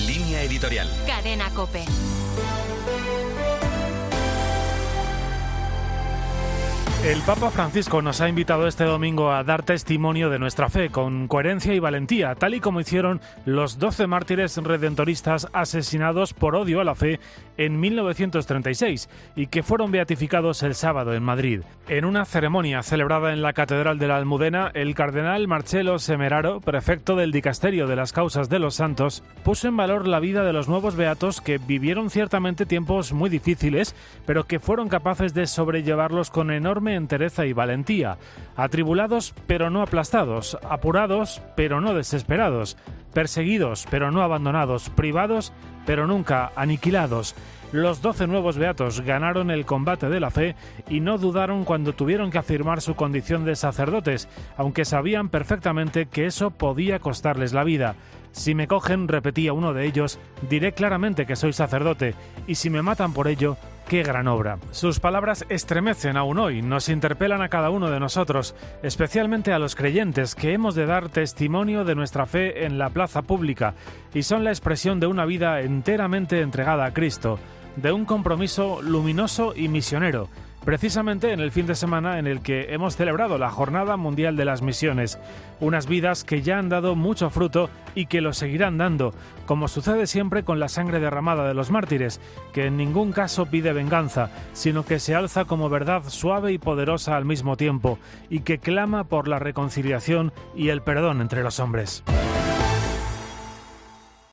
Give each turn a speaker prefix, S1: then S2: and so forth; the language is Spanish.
S1: Línea editorial.
S2: Cadena COPE.
S3: El Papa Francisco nos ha invitado este domingo a dar testimonio de nuestra fe con coherencia y valentía, tal y como hicieron los 12 mártires redentoristas asesinados por odio a la fe en 1936 y que fueron beatificados el sábado en Madrid. En una ceremonia celebrada en la Catedral de la Almudena, el cardenal Marcello Semeraro, prefecto del Dicasterio de las Causas de los Santos, puso en valor la vida de los nuevos beatos que vivieron ciertamente tiempos muy difíciles, pero que fueron capaces de sobrellevarlos con enorme entereza y valentía, atribulados pero no aplastados, apurados pero no desesperados, perseguidos pero no abandonados, privados pero nunca aniquilados. Los 12 nuevos beatos ganaron el combate de la fe y no dudaron cuando tuvieron que afirmar su condición de sacerdotes, aunque sabían perfectamente que eso podía costarles la vida. Si me cogen, repetía uno de ellos, diré claramente que soy sacerdote, y si me matan por ello, ¡qué gran obra! Sus palabras estremecen aún hoy, nos interpelan a cada uno de nosotros, especialmente a los creyentes, que hemos de dar testimonio de nuestra fe en la plaza pública, y son la expresión de una vida enteramente entregada a Cristo, de un compromiso luminoso y misionero, precisamente en el fin de semana en el que hemos celebrado la Jornada Mundial de las Misiones, unas vidas que ya han dado mucho fruto y que lo seguirán dando, como sucede siempre con la sangre derramada de los mártires, que en ningún caso pide venganza, sino que se alza como verdad suave y poderosa al mismo tiempo, y que clama por la reconciliación y el perdón entre los hombres.